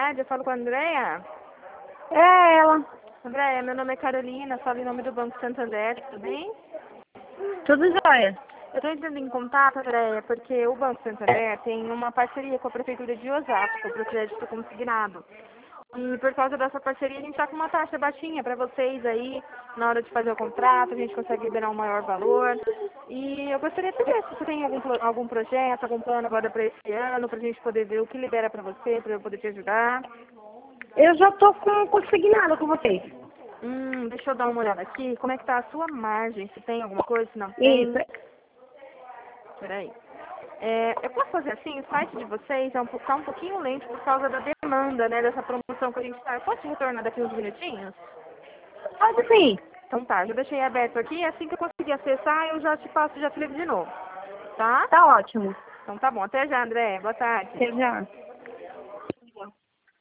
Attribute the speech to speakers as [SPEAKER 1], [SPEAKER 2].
[SPEAKER 1] tarde, eu falo com a Andréia.
[SPEAKER 2] É ela.
[SPEAKER 1] Andréia, meu nome é Carolina, falo em nome do Banco Santander, tudo bem?
[SPEAKER 2] Tudo jóia.
[SPEAKER 1] Eu estou entrando em contato, Andréia, porque o Banco Santander tem uma parceria com a Prefeitura de Osasco para o crédito consignado. E por causa dessa parceria, a gente está com uma taxa baixinha para vocês aí, na hora de fazer o contrato, a gente consegue liberar um maior valor. E eu gostaria de saber se você tem algum projeto, algum plano agora para esse ano, para a gente poder ver o que libera para você, para eu poder te ajudar.
[SPEAKER 2] Eu já tô consignada com vocês.
[SPEAKER 1] Deixa eu dar uma olhada aqui. Como é que tá a sua margem? Se tem alguma coisa, se não
[SPEAKER 2] Isso.
[SPEAKER 1] tem? Peraí. Eu posso fazer assim, o site de vocês tá um pouquinho lento por causa da demanda, né, dessa promoção que a gente tá. Eu posso retornar daqui uns minutinhos?
[SPEAKER 2] Pode sim.
[SPEAKER 1] Então tá, já deixei aberto aqui, assim que eu conseguir acessar, eu já te passo, já te ligo de novo. Tá?
[SPEAKER 2] Tá ótimo.
[SPEAKER 1] Então tá bom, até já, André. Boa tarde.
[SPEAKER 2] Até já.